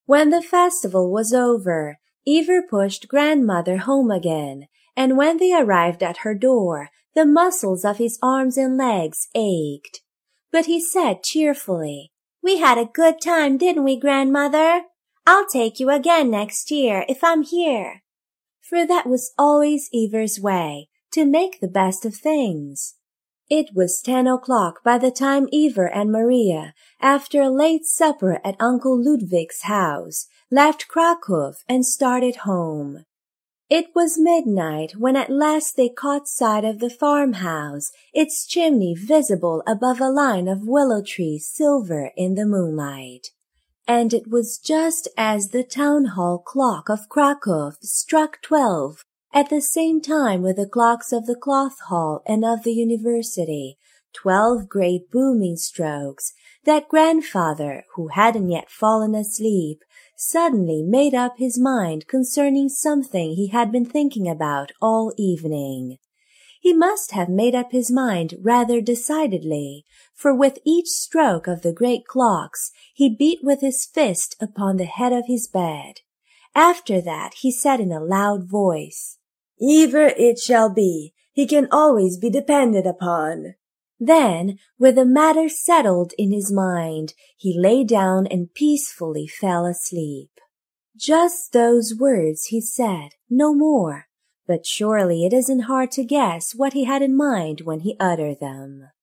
When the festival was over, Iver pushed grandmother home again, and when they arrived at her door, the muscles of his arms and legs ached. But he said cheerfully, "We had a good time, didn't we, grandmother? I'll take you again next year if I'm here." For that was always Iver's way, to make the best of things. It was 10 o'clock by the time Iver and Maria, after a late supper at Uncle Ludwig's house, left Krakow and started home. It was midnight when at last they caught sight of the farmhouse, its chimney visible above a line of willow trees silver in the moonlight. And it was just as the town hall clock of Krakow struck 12, at the same time with the clocks of the cloth hall and of the university, 12 great booming strokes, that grandfather, who hadn't yet fallen asleep, suddenly made up his mind concerning something he had been thinking about all evening. He must have made up his mind rather decidedly, for with each stroke of the great clocks he beat with his fist upon the head of his bed. After that he said in a loud voice, "Iver it shall be. He can always be depended upon." Then, with the matter settled in his mind, he lay down and peacefully fell asleep. Just those words he said, no more, but surely it isn't hard to guess what he had in mind when he uttered them.